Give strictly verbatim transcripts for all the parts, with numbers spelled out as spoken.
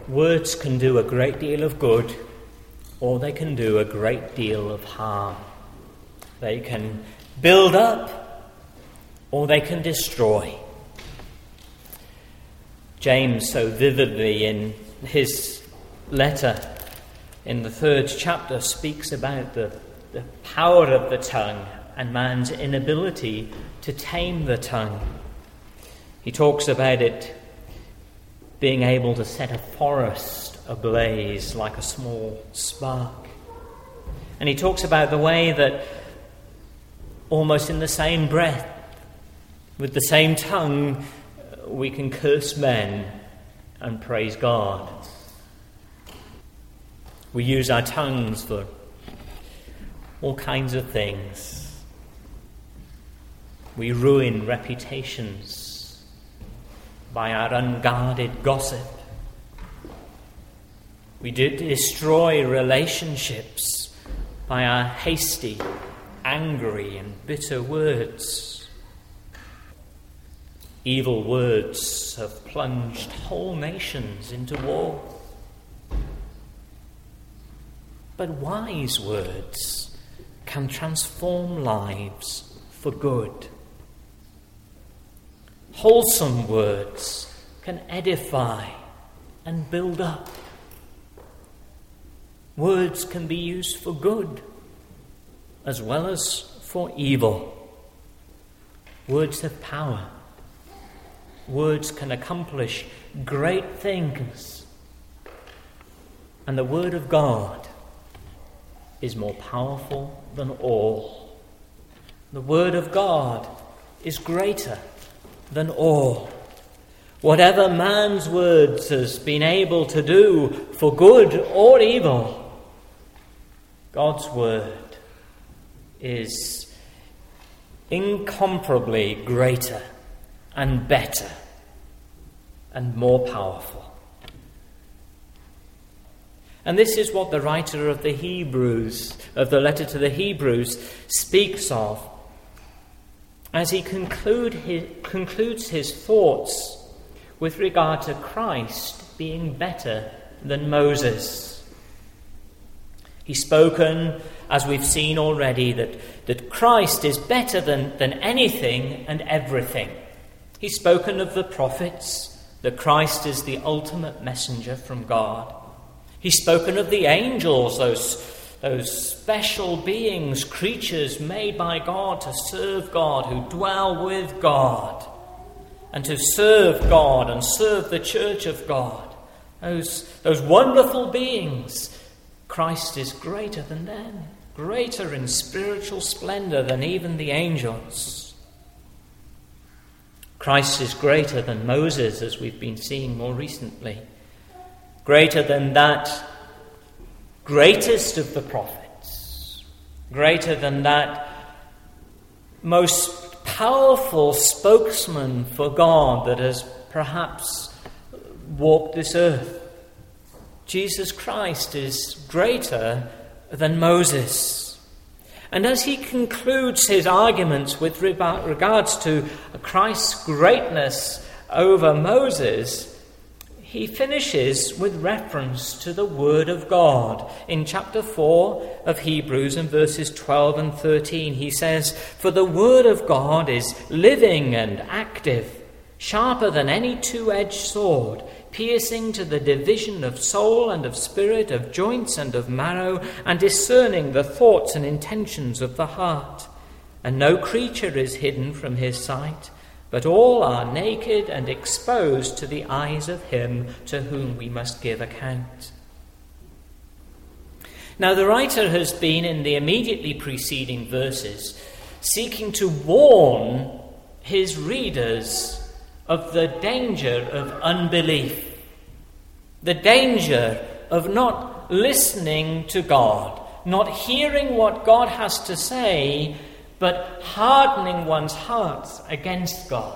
Words can do a great deal of good, or they can do a great deal of harm. They can build up, or they can destroy. James so vividly in his letter in the third chapter speaks about the, the power of the tongue and man's inability to tame the tongue. He talks about it being able to set a forest ablaze like a small spark. And he talks about the way that almost in the same breath, with the same tongue, we can curse men and praise God. We use our tongues for all kinds of things. We ruin reputations by our unguarded gossip. We do destroy relationships by our hasty, angry, and bitter words. Evil words have plunged whole nations into war. But wise words can transform lives for good. Wholesome words can edify and build up. Words can be used for good as well as for evil. Words have power. Words can accomplish great things. And the Word of God is more powerful than all. The Word of God is greater than all. Whatever man's words has been able to do for good or evil, God's Word is incomparably greater and better and more powerful. And this is what the writer of the Hebrews, of the letter to the Hebrews, speaks of as he conclude his, concludes his thoughts with regard to Christ being better than Moses. He's spoken, as we've seen already, that, that Christ is better than, than anything and everything. He's spoken of the prophets, that Christ is the ultimate messenger from God. He's spoken of the angels, those Those special beings, creatures made by God to serve God, who dwell with God, and to serve God and serve the church of God. Those, those wonderful beings. Christ is greater than them, greater in spiritual splendor than even the angels. Christ is greater than Moses, as we've been seeing more recently. Greater than that greatest of the prophets, greater than that most powerful spokesman for God that has perhaps walked this earth. Jesus Christ is greater than Moses. And as he concludes his arguments with regards to Christ's greatness over Moses, he finishes with reference to the Word of God. In chapter four of Hebrews, in verses twelve and thirteen, he says, "For the Word of God is living and active, sharper than any two-edged sword, piercing to the division of soul and of spirit, of joints and of marrow, and discerning the thoughts and intentions of the heart. And no creature is hidden from his sight, but all are naked and exposed to the eyes of him to whom we must give account." Now, the writer has been, in the immediately preceding verses, seeking to warn his readers of the danger of unbelief, the danger of not listening to God, not hearing what God has to say, but hardening one's hearts against God.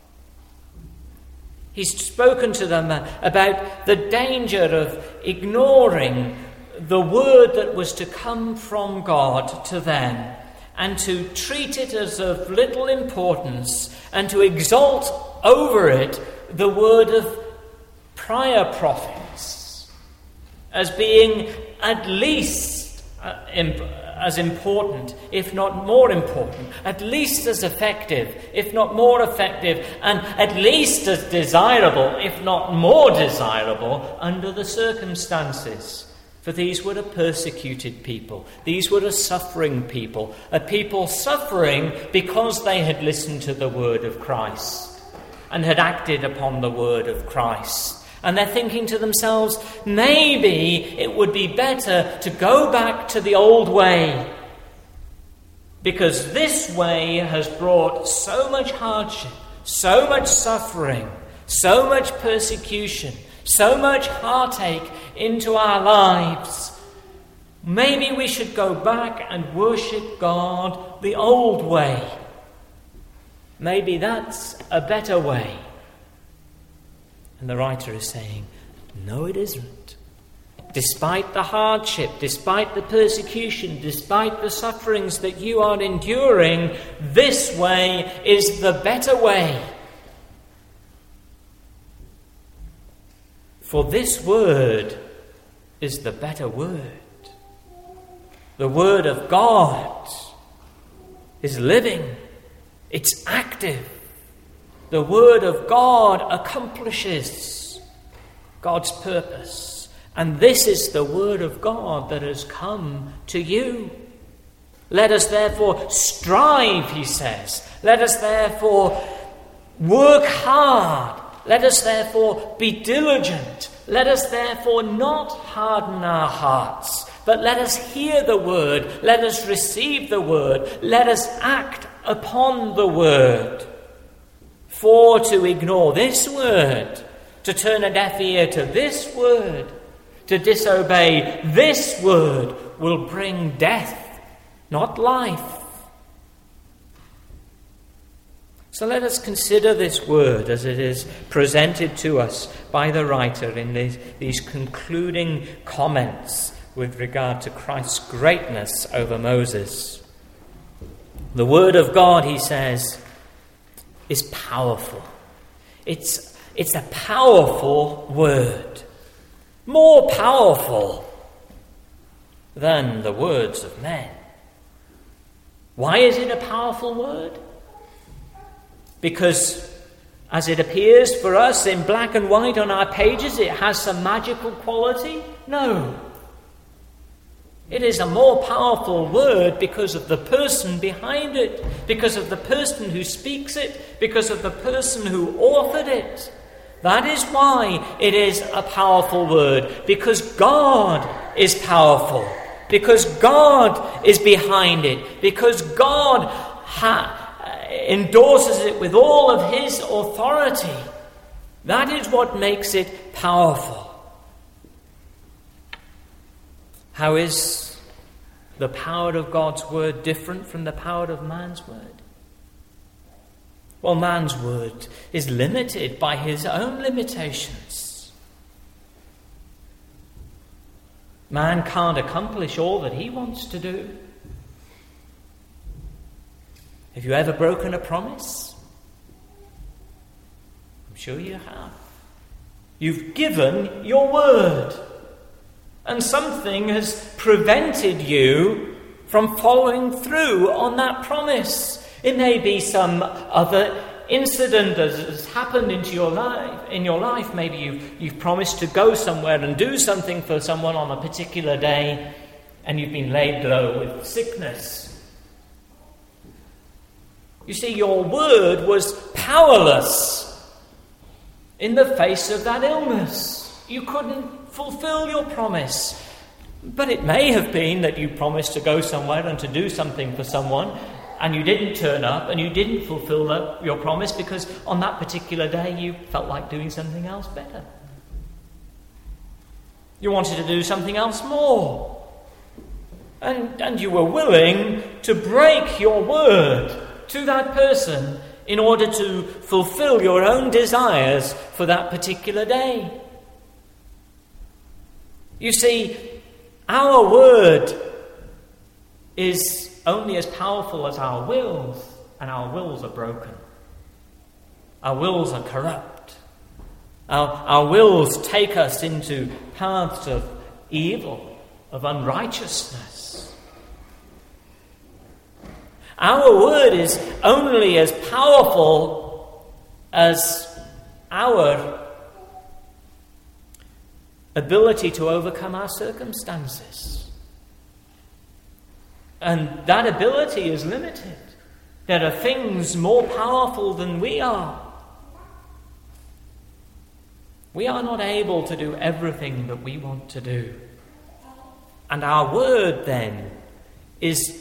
He's spoken to them about the danger of ignoring the word that was to come from God to them, and to treat it as of little importance, and to exalt over it the word of prior prophets as being at least uh, imp- as important, if not more important, at least as effective, if not more effective, and at least as desirable, if not more desirable, under the circumstances. For these were a persecuted people. These were a suffering people, a people suffering because they had listened to the word of Christ and had acted upon the word of Christ. And they're thinking to themselves, maybe it would be better to go back to the old way, because this way has brought so much hardship, so much suffering, so much persecution, so much heartache into our lives. Maybe we should go back and worship God the old way. Maybe that's a better way. And the writer is saying, no, it isn't. Despite the hardship, despite the persecution, despite the sufferings that you are enduring, this way is the better way. For this word is the better word. The word of God is living. It's active. The word of God accomplishes God's purpose. And this is the word of God that has come to you. Let us therefore strive, he says. Let us therefore work hard. Let us therefore be diligent. Let us therefore not harden our hearts, but let us hear the word. Let us receive the word. Let us act upon the word. For to ignore this word, to turn a deaf ear to this word, to disobey this word will bring death, not life. So let us consider this word as it is presented to us by the writer in these, these concluding comments with regard to Christ's greatness over Moses. The word of God, he says, is powerful. It's, it's a powerful word. More powerful than the words of men. Why is it a powerful word? Because as it appears for us in black and white on our pages, it has some magical quality? No. It is a more powerful word because of the person behind it, because of the person who speaks it, because of the person who authored it. That is why it is a powerful word, because God is powerful, because God is behind it, because God ha- endorses it with all of his authority. That is what makes it powerful. How is the power of God's word different from the power of man's word? Well, man's word is limited by his own limitations. Man can't accomplish all that he wants to do. Have you ever broken a promise? I'm sure you have. You've given your word, and something has prevented you from following through on that promise. It may be some other incident that has happened into your life. In your life, maybe you've, you've promised to go somewhere and do something for someone on a particular day, and you've been laid low with sickness. You see, your word was powerless in the face of that illness. You couldn't fulfill your promise. But it may have been that you promised to go somewhere and to do something for someone, and you didn't turn up, and you didn't fulfill that, your promise, because on that particular day you felt like doing something else better. You wanted to do something else more. And, and you were willing to break your word to that person in order to fulfill your own desires for that particular day. You see, our word is only as powerful as our wills, and our wills are broken. Our wills are corrupt. Our, our wills take us into paths of evil, of unrighteousness. Our word is only as powerful as our ability to overcome our circumstances. And that ability is limited. There are things more powerful than we are. We are not able to do everything that we want to do. And our word then is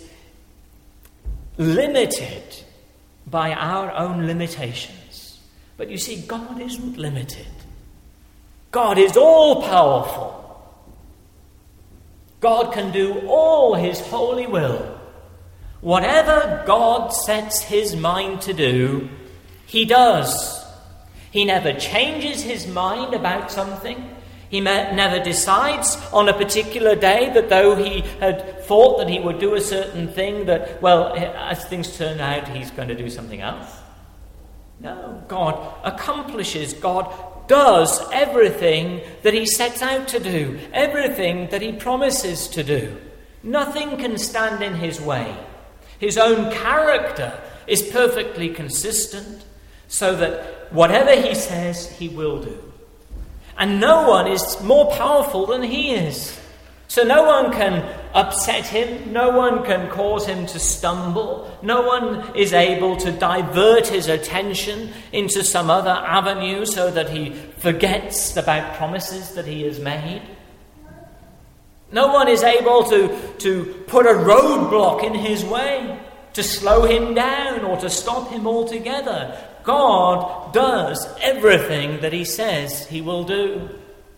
limited by our own limitations. But you see, God isn't limited. God is all-powerful. God can do all his holy will. Whatever God sets his mind to do, he does. He never changes his mind about something. He never decides on a particular day that though he had thought that he would do a certain thing, that, well, as things turn out, he's going to do something else. No, God accomplishes, God does everything that he sets out to do, everything that he promises to do. Nothing can stand in his way. His own character is perfectly consistent, so that whatever he says, he will do. And no one is more powerful than he is. So no one can upset him, no one can cause him to stumble, no one is able to divert his attention into some other avenue so that he forgets about promises that he has made. No one is able to, to put a roadblock in his way, to slow him down or to stop him altogether. God does everything that he says he will do.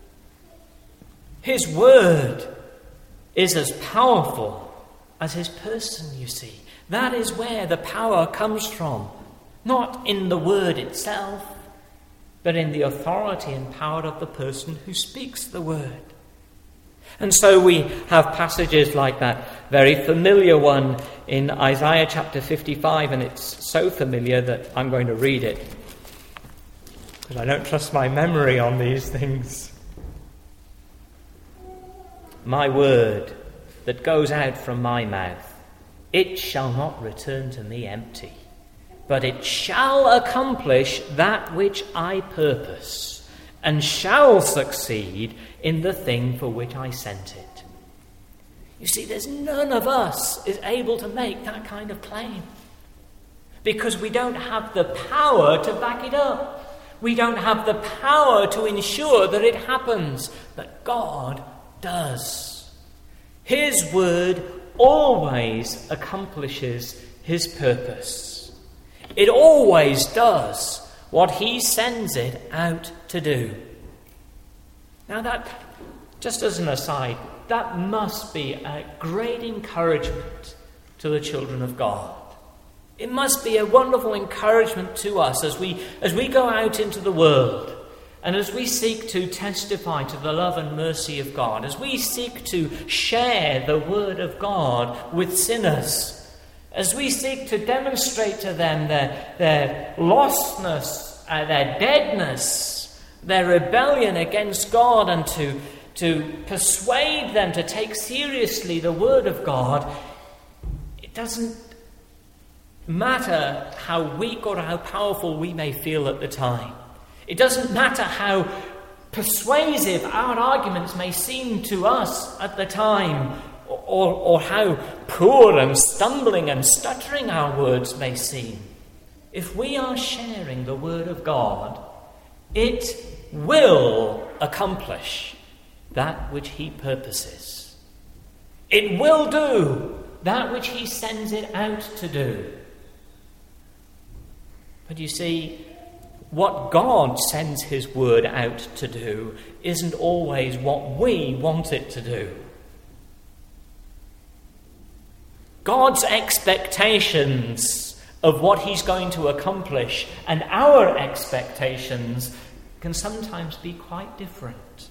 His word is as powerful as his person, you see. That is where the power comes from. Not in the word itself, but in the authority and power of the person who speaks the word. And so we have passages like that very familiar one in Isaiah chapter fifty-five, and it's so familiar that I'm going to read it, because I don't trust my memory on these things. My word that goes out from my mouth, it shall not return to me empty, but it shall accomplish that which I purpose, and shall succeed in the thing for which I sent it. You see, there's none of us is able to make that kind of claim, because we don't have the power to back it up. We don't have the power to ensure that it happens, but God does. His word always accomplishes his purpose. It always does what he sends it out to do. Now that, just as an aside, that must be a great encouragement to the children of God. It must be a wonderful encouragement to us as we as we go out into the world and as we seek to testify to the love and mercy of God, as we seek to share the word of God with sinners, as we seek to demonstrate to them their, their lostness, uh, their deadness, their rebellion against God, and to, to persuade them to take seriously the word of God, it doesn't matter how weak or how powerful we may feel at the time. It doesn't matter how persuasive our arguments may seem to us at the time, or, or how poor and stumbling and stuttering our words may seem. If we are sharing the word of God, it will accomplish that which he purposes. It will do that which he sends it out to do. But you see, what God sends his word out to do isn't always what we want it to do. God's expectations of what he's going to accomplish and our expectations can sometimes be quite different.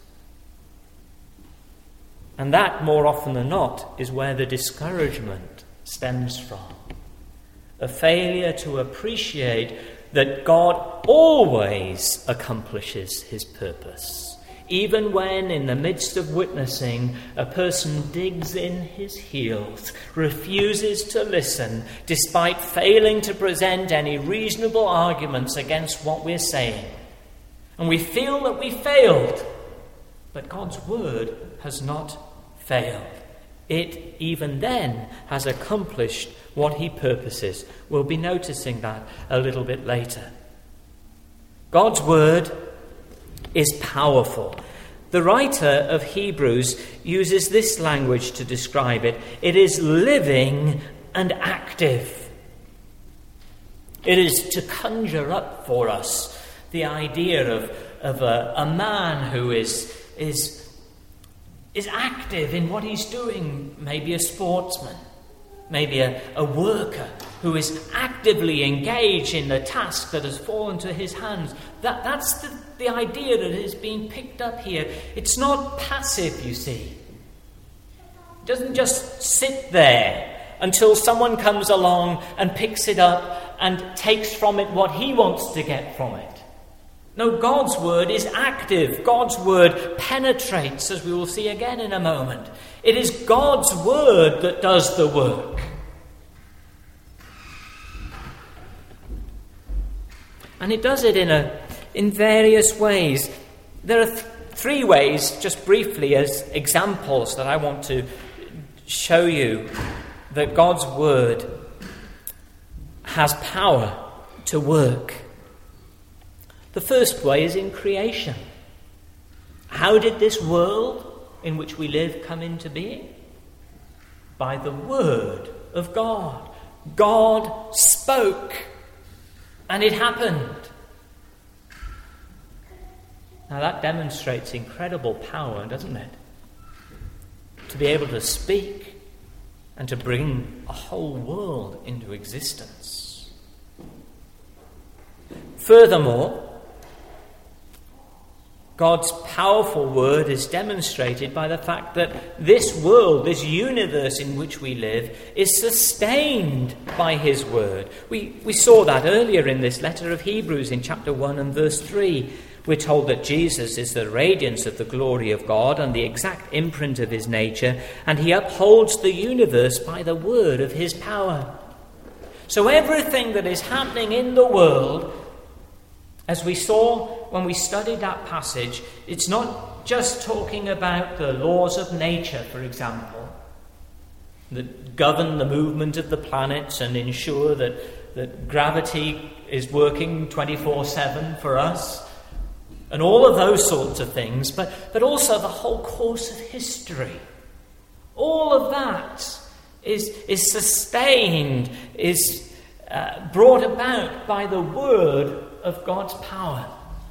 And that, more often than not, is where the discouragement stems from. A failure to appreciate that God always accomplishes his purpose. Even when, in the midst of witnessing, a person digs in his heels, refuses to listen, despite failing to present any reasonable arguments against what we're saying. And we feel that we failed, but God's word has not failed. It, even then, has accomplished what he purposes. We'll be noticing that a little bit later. God's word is powerful. The writer of Hebrews uses this language to describe it. It is living and active. It is to conjure up for us the idea of, of a, a man who is, is, is active in what he's doing, maybe a sportsman, maybe a, a worker who is actively engaged in the task that has fallen to his hands. That, that's the, the idea that is being picked up here. It's not passive, you see. It doesn't just sit there until someone comes along and picks it up and takes from it what he wants to get from it. No, God's word is active. God's word penetrates, as we will see again in a moment. It is God's word that does the work. And it does it in a in various ways. There are th- three ways, just briefly as examples, that I want to show you that God's word has power to work. The first way is in creation. How did this world in which we live come into being? By the word of God. God spoke, and it happened. Now that demonstrates incredible power, doesn't it? To be able to speak and to bring a whole world into existence. Furthermore, God's powerful word is demonstrated by the fact that this world, this universe in which we live, is sustained by his word. We, we saw that earlier in this letter of Hebrews in chapter one and verse three. We're told that Jesus is the radiance of the glory of God and the exact imprint of his nature, and he upholds the universe by the word of his power. So everything that is happening in the world, as we saw when we studied that passage, it's not just talking about the laws of nature, for example, that govern the movement of the planets and ensure that, that gravity is working twenty-four seven for us, and all of those sorts of things, but, but also the whole course of history. All of that is, is sustained, is uh, brought about by the word of God's power.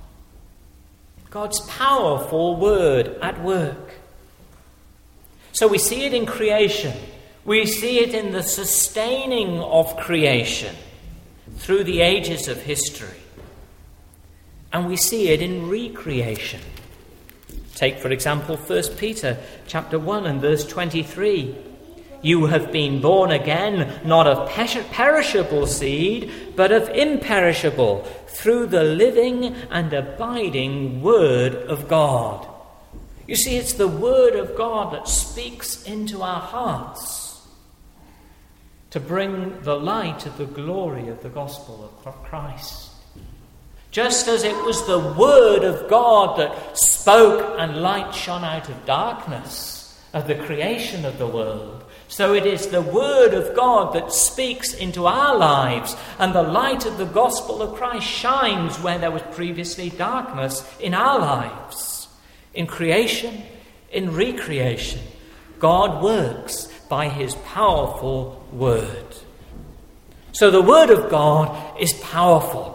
God's powerful word at work. So we see it in creation. We see it in the sustaining of creation through the ages of history. And we see it in recreation. Take, for example, First Peter chapter one and verse twenty-three. You have been born again, not of perishable seed, but of imperishable, through the living and abiding word of God. You see, it's the word of God that speaks into our hearts to bring the light of the glory of the gospel of Christ. Just as it was the word of God that spoke and light shone out of darkness, of the creation of the world, so it is the word of God that speaks into our lives, and the light of the gospel of Christ shines where there was previously darkness in our lives. In creation, in recreation, God works by his powerful word. So the word of God is powerful.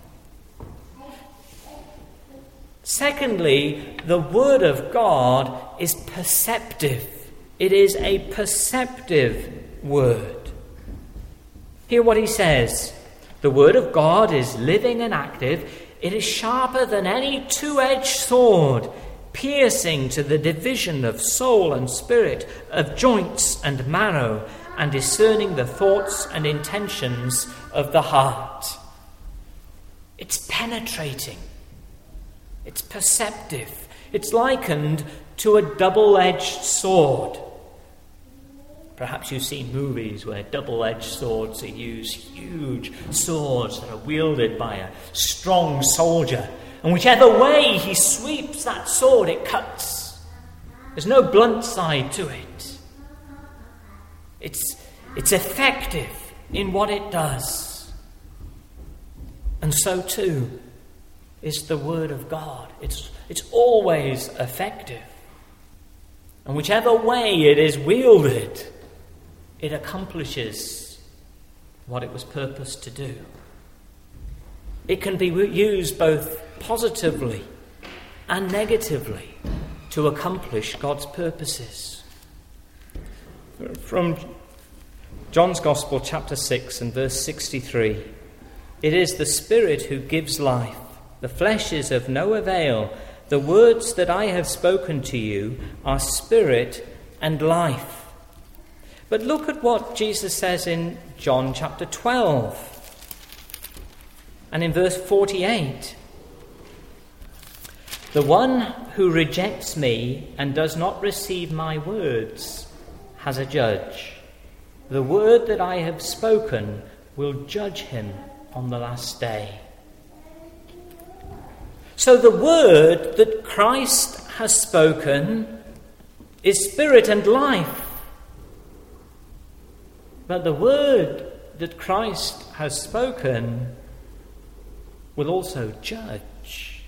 Secondly, the word of God is perceptive. It is a perceptive word. Hear what he says. The word of God is living and active. It is sharper than any two-edged sword, piercing to the division of soul and spirit, of joints and marrow, and discerning the thoughts and intentions of the heart. It's penetrating. It's perceptive. It's likened to a double-edged sword. Perhaps you've seen movies where double-edged swords are used, huge swords that are wielded by a strong soldier. And whichever way he sweeps that sword, it cuts. There's no blunt side to it. It's, it's effective in what it does. And so too is the Word of God. It's, it's always effective. And whichever way it is wielded, it accomplishes what it was purposed to do. It can be used both positively and negatively to accomplish God's purposes. From John's Gospel, chapter six and verse sixty-three, it is the Spirit who gives life. The flesh is of no avail. The words that I have spoken to you are spirit and life. But look at what Jesus says in John chapter twelve and in verse forty-eight. The one who rejects me and does not receive my words has a judge. The word that I have spoken will judge him on the last day. So the word that Christ has spoken is spirit and life. But the word that Christ has spoken will also judge.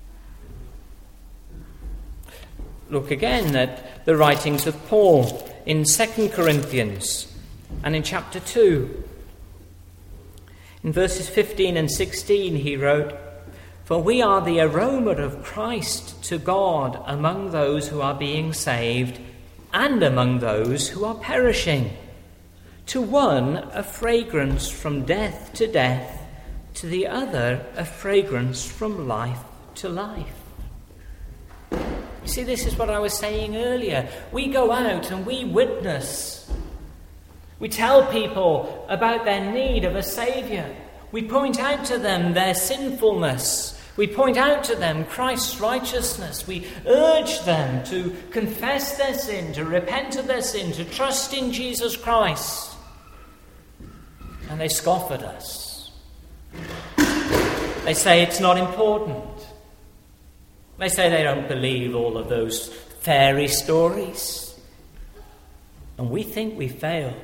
Look again at the writings of Paul in Second Corinthians and in chapter two. In verses fifteen and sixteen he wrote, "For we are the aroma of Christ to God among those who are being saved and among those who are perishing. To one a fragrance from death to death, to the other a fragrance from life to life." You see, this is what I was saying earlier. We go out and we witness. We tell people about their need of a Saviour. We point out to them their sinfulness. We point out to them Christ's righteousness. We urge them to confess their sin, to repent of their sin, to trust in Jesus Christ. And they scoff at us. They say it's not important. They say they don't believe all of those fairy stories. And we think we failed.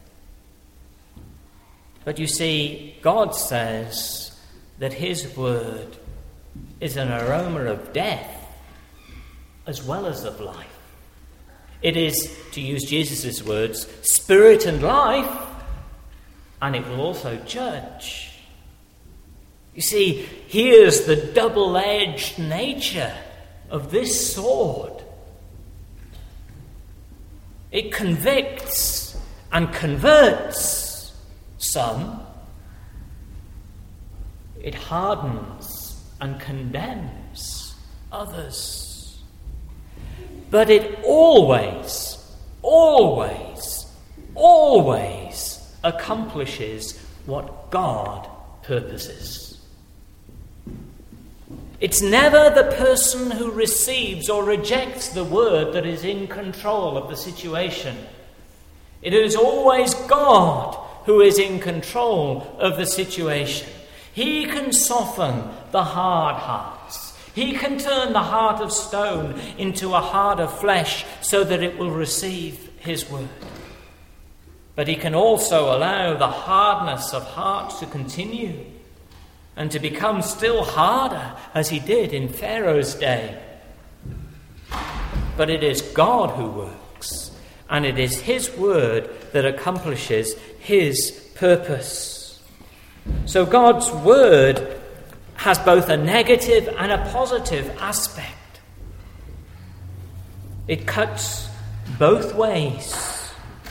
But you see, God says that his word is an aroma of death as well as of life. It is, to use Jesus' words, spirit and life, and it will also judge. You see, here's the double-edged nature of this sword. It convicts and converts some. It hardens and condemns others. But it always, always, always accomplishes what God purposes. It's never the person who receives or rejects the word that is in control of the situation. It is always God who is in control of the situation. He can soften the hard hearts. He can turn the heart of stone into a heart of flesh so that it will receive his word. But he can also allow the hardness of heart to continue and to become still harder, as he did in Pharaoh's day. But it is God who works, and it is his word that accomplishes his purpose. So God's word has both a negative and a positive aspect. It cuts both ways.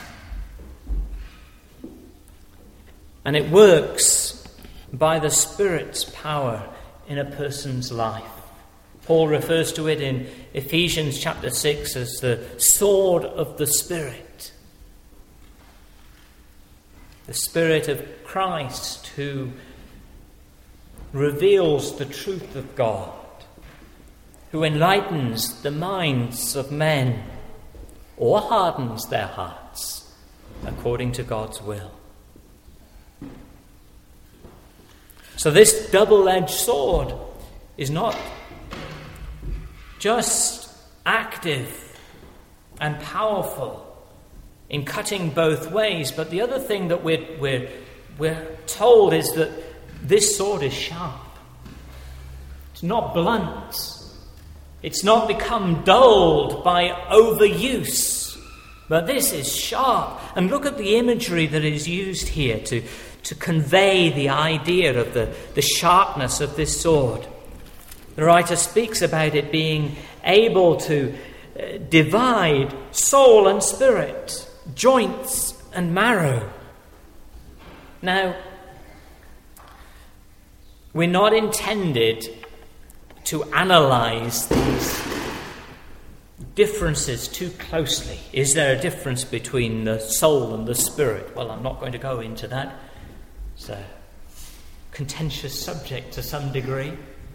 And it works by the Spirit's power in a person's life. Paul refers to it in Ephesians chapter six as the sword of the Spirit. The Spirit of Christ who reveals the truth of God, who enlightens the minds of men or hardens their hearts according to God's will. So this double-edged sword is not just active and powerful in cutting both ways, but the other thing that we're, we're, we're told is that this sword is sharp. It's not blunt. It's not become dulled by overuse, but this is sharp. And look at the imagery that is used here to, to convey the idea of the, the sharpness of this sword. The writer speaks about it being able to uh, divide soul and spirit, joints and marrow. Now, we're not intended to analyze these differences too closely. Is there a difference between the soul and the spirit? Well, I'm not going to go into that. It's a contentious subject to some degree.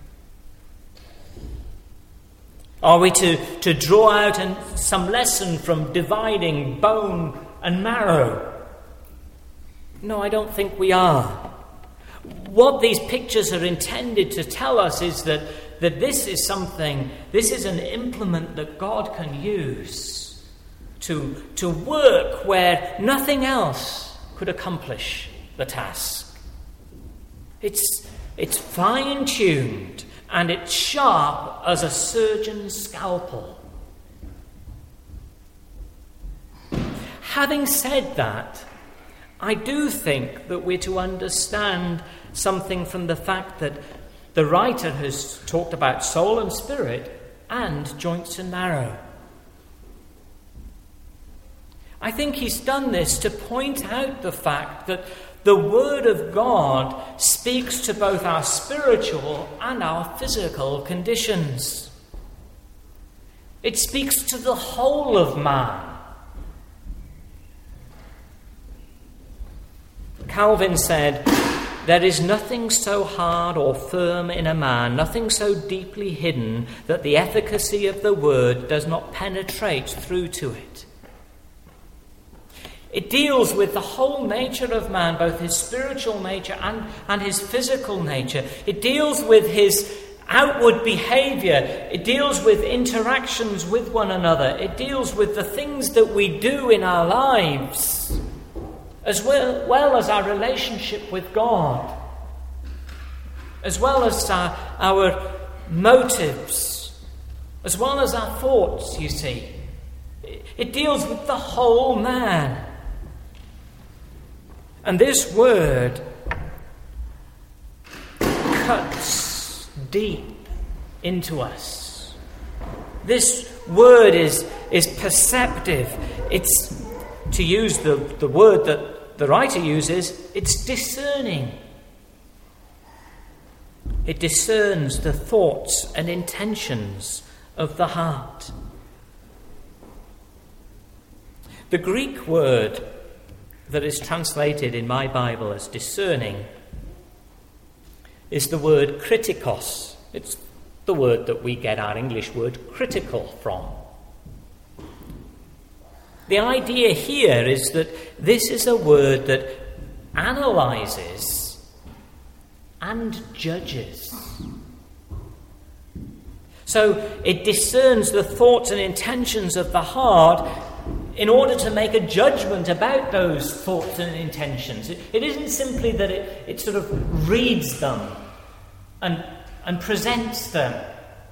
Are we to, to draw out an, some lesson from dividing bone and marrow? No, I don't think we are. What these pictures are intended to tell us is that, that this is something, this is an implement that God can use to, to work where nothing else could accomplish the task. It's, it's fine-tuned and it's sharp as a surgeon's scalpel. Having said that, I do think that we're to understand something from the fact that the writer has talked about soul and spirit and joints and marrow. I think he's done this to point out the fact that the Word of God speaks to both our spiritual and our physical conditions. It speaks to the whole of man. Calvin said, "There is nothing so hard or firm in a man, nothing so deeply hidden that the efficacy of the word does not penetrate through to it." It deals with the whole nature of man, both his spiritual nature and, and his physical nature. It deals with his outward behavior. It deals with interactions with one another. It deals with the things that we do in our lives, as well, well as our relationship with God, as well as our, our motives, as well as our thoughts, you see. It deals with the whole man. And this word cuts deep into us. This word is, is perceptive. It's, to use the, the word that the writer uses, it's discerning. It discerns the thoughts and intentions of the heart. The Greek word that is translated in my Bible as discerning is the word kritikos. It's the word that we get our English word critical from. The idea here is that this is a word that analyzes and judges. So it discerns the thoughts and intentions of the heart in order to make a judgment about those thoughts and intentions. It, it isn't simply that it, it sort of reads them and, and presents them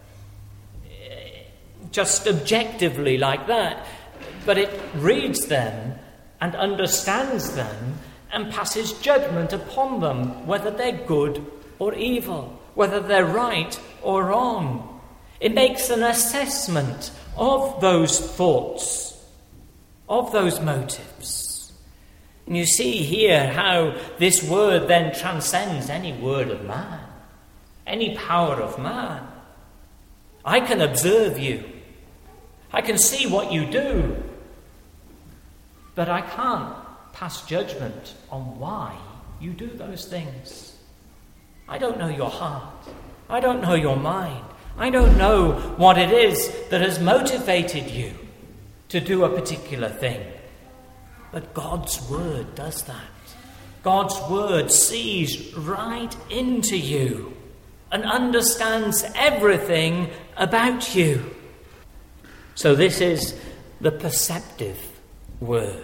just objectively like that, but it reads them and understands them and passes judgment upon them, whether they're good or evil, whether they're right or wrong. It makes an assessment of those thoughts, of those motives. And you see here how this word then transcends any word of man, any power of man. I can observe you. I can see what you do. But I can't pass judgment on why you do those things. I don't know your heart. I don't know your mind. I don't know what it is that has motivated you to do a particular thing. But God's word does that. God's word sees right into you and understands everything about you. So this is the perceptive word.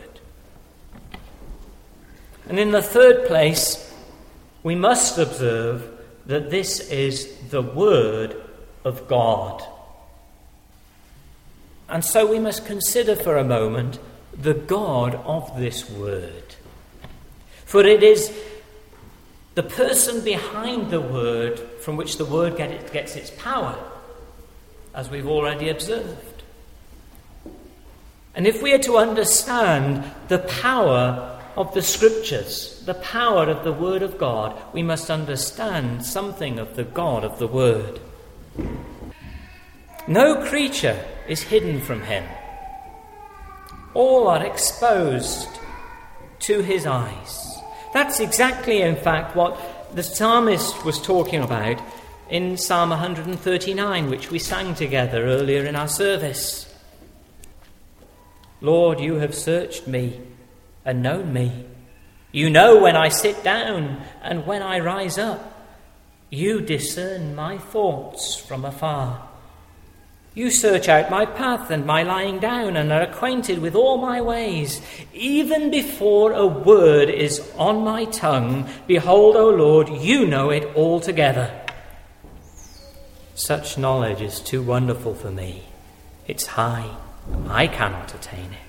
And in the third place, we must observe that this is the word of God. And so we must consider for a moment the God of this word. For it is the person behind the word from which the word get it, gets its power, as we've already observed. And if we are to understand the power of the Scriptures, the power of the Word of God, we must understand something of the God of the Word. No creature is hidden from him. All are exposed to his eyes. That's exactly, in fact, what the psalmist was talking about in Psalm one thirty-nine, which we sang together earlier in our service. Lord, you have searched me and known me. You know when I sit down and when I rise up. You discern my thoughts from afar. You search out my path and my lying down and are acquainted with all my ways. Even before a word is on my tongue, behold, O Lord, you know it altogether. Such knowledge is too wonderful for me. It's high. I cannot attain it.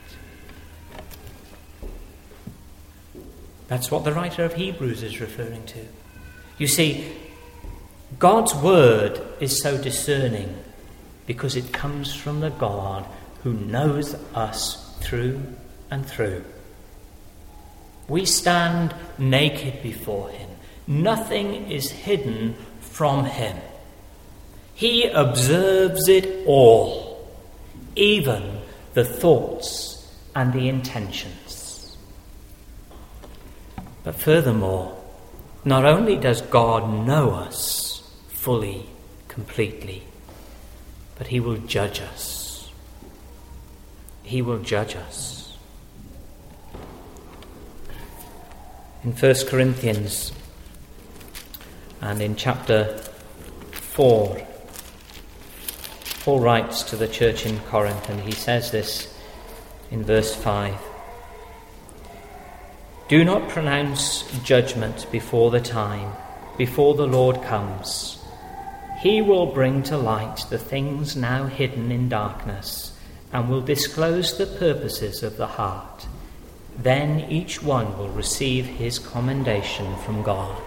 That's what the writer of Hebrews is referring to. You see, God's word is so discerning because it comes from the God who knows us through and through. We stand naked before him. Nothing is hidden from him. He observes it all, even the thoughts and the intentions. But furthermore, not only does God know us fully, completely, but he will judge us. He will judge us. In First Corinthians and in chapter four, Paul writes to the church in Corinth, and he says this in verse five. Do not pronounce judgment before the time, before the Lord comes. He will bring to light the things now hidden in darkness and will disclose the purposes of the heart. Then each one will receive his commendation from God.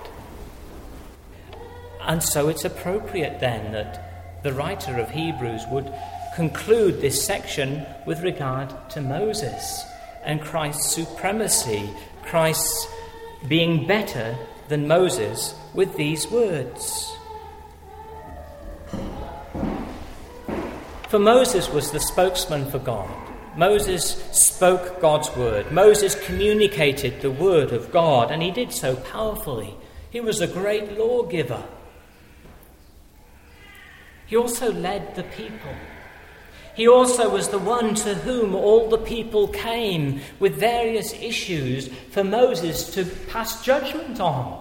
And so it's appropriate then that the writer of Hebrews would conclude this section with regard to Moses and Christ's supremacy, Christ's being better than Moses, with these words. For Moses was the spokesman for God. Moses spoke God's word. Moses communicated the word of God, and he did so powerfully. He was a great lawgiver. He also led the people. He also was the one to whom all the people came with various issues for Moses to pass judgment on.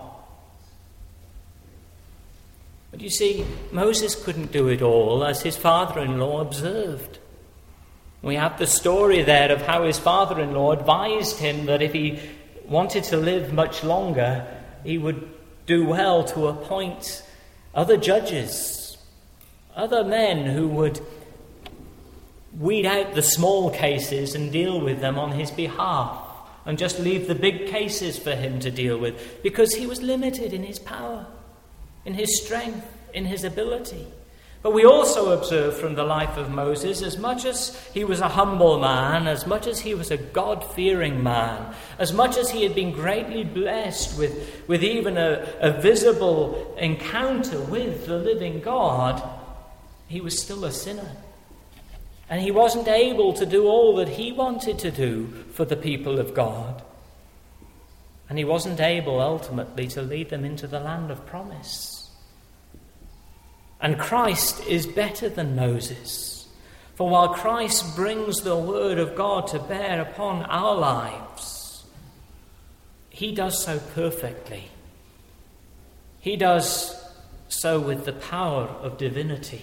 But you see, Moses couldn't do it all, as his father-in-law observed. We have the story there of how his father-in-law advised him that if he wanted to live much longer, he would do well to appoint other judges, other men who would weed out the small cases and deal with them on his behalf, and just leave the big cases for him to deal with, because he was limited in his power, in his strength, in his ability. But we also observe from the life of Moses, as much as he was a humble man, as much as he was a God-fearing man, as much as he had been greatly blessed with, with even a, a visible encounter with the living God, he was still a sinner. And he wasn't able to do all that he wanted to do for the people of God. And he wasn't able ultimately to lead them into the land of promise. And Christ is better than Moses. For while Christ brings the word of God to bear upon our lives, he does so perfectly. He does so with the power of divinity.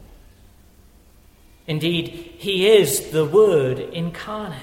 Indeed, he is the Word incarnate,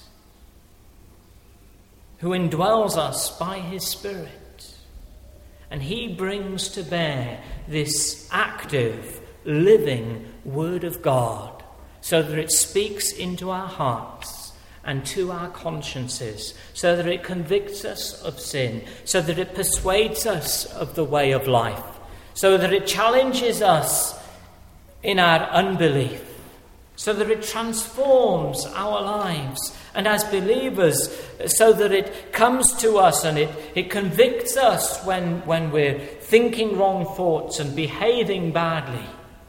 who indwells us by his Spirit. And he brings to bear this active, living Word of God, so that it speaks into our hearts and to our consciences, so that it convicts us of sin, so that it persuades us of the way of life, so that it challenges us in our unbelief, so that it transforms our lives, and as believers, so that it comes to us and it, it convicts us when, when we're thinking wrong thoughts and behaving badly.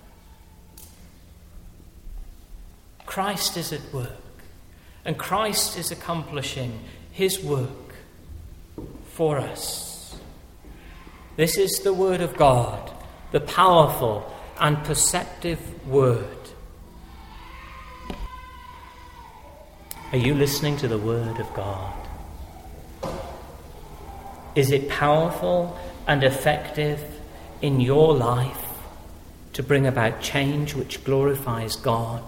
Christ is at work, and Christ is accomplishing his work for us. This is the word of God, the powerful and perceptive word. Are you listening to the word of God? Is it powerful and effective in your life to bring about change which glorifies God?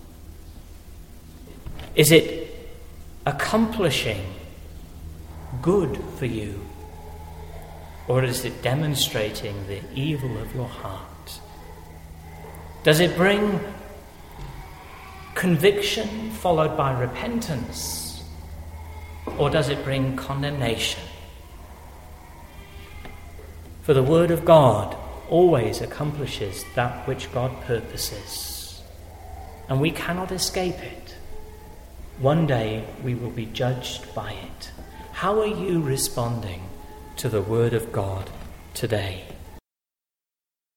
Is it accomplishing good for you? Or is it demonstrating the evil of your heart? Does it bring conviction followed by repentance? Or does it bring condemnation? For the word of God always accomplishes that which God purposes, and we cannot escape it. One day we will be judged by it. How are you responding to the word of God today?